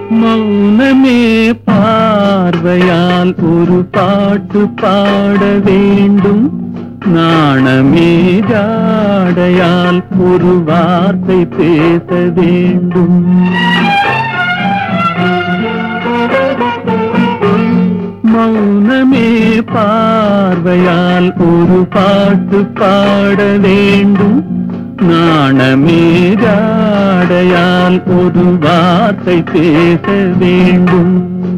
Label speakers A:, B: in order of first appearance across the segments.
A: மௌனமே பார்வையால் ஒரு பாட்டு பாட வேண்டும். நாணமே ஜாடையால் ஒரு வார்த்தை பேச வேண்டும். மௌனமே பார்வையால் ஒரு பாட்டு பாட வேண்டும். நாணமே ஜாடையால் ஒரு வார்த்தை பேச வேண்டும்.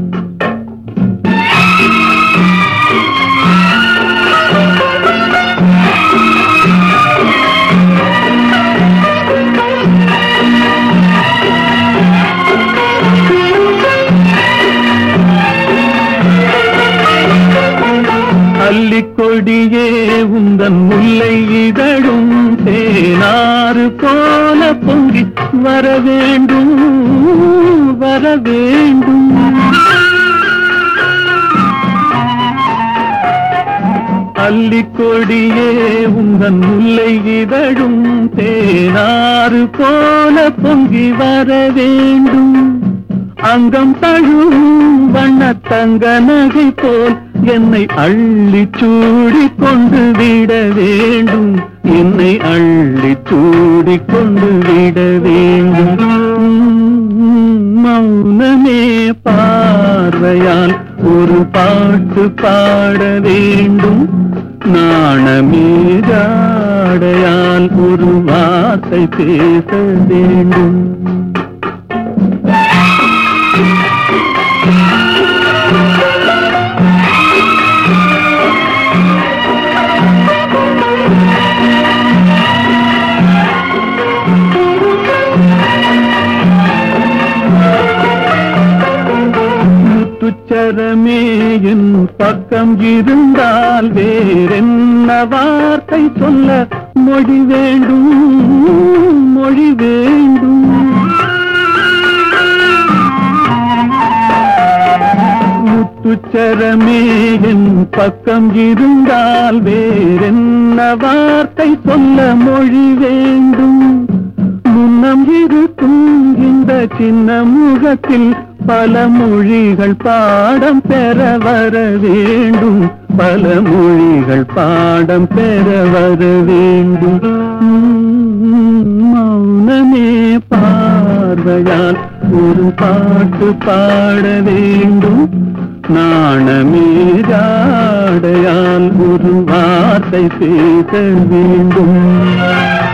A: அல்லிக்கொடியே உந்தன் முல்லை இதழும் தேனாறு போல பொங்கி வர வேண்டும், வர வேண்டும். அல்லிக்கொடியே உந்தன் முல்லை இதழும் தேனாறு போல பொங்கி வர வேண்டும். அங்கம் தழுவும் வண்ணத்தங்க நகை போல் என்னை அள்ளி சூடி கொண்டு விட வேண்டும். என்னை அள்ளி சூடி கொண்டு விட வேண்டும். மௌனமே பார்வையால் ஒரு பாட்டு பாட வேண்டும். நாணமே ஜாடையால் ஒரு வார்த்தை பேச வேண்டும். முத்துச்சரமே என் பக்கம் இருந்தால் வேறென்ன வார்த்தை சொல்ல மொழி வேண்டும், மொழி வேண்டும். முத்துச்சரமே என் பக்கம் இருந்தால் வேறென்ன வார்த்தை சொல்ல மொழி வேண்டும். முன்னம் இருக்கும் இந்த சின்ன முகத்தில் பல மொழிகள் பாடம் பெற வர வேண்டும். பல மொழிகள் பாடம் பெற வர வேண்டும். மௌனமே பார்வையால் ஒரு பாட்டு பாட வேண்டும். நாணமே ஜாடையால் ஒரு வார்த்தை பேச வேண்டும்.